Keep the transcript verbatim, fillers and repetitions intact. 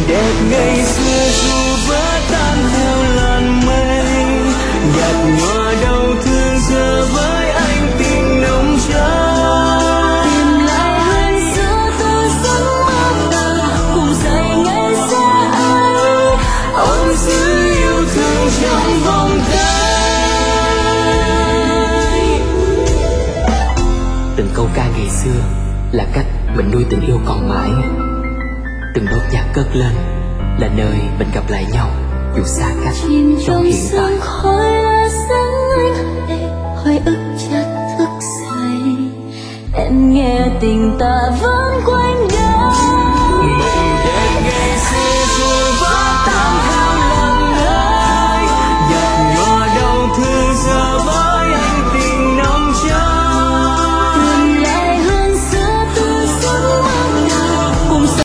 đẹp ngày xưa dù vỡ tan theo làn mây, nhạt nhòa đau thương giờ với anh tình nồng cháy. Tìm lại hương xưa tôi rất mong ngờ cùng dậy ngày xa ấy, ôm giữ yêu thương trong vòng tay. Từng câu ca ngày xưa là cách mình nuôi tình yêu còn mãi. Từng nốt nhạc cất lên là nơi mình gặp lại nhau dù xa cách chìm trong trong hiện tại. sương khói là sáng anh để hồi ức chợt thức dậy. Em nghe tình ta vẫn quanh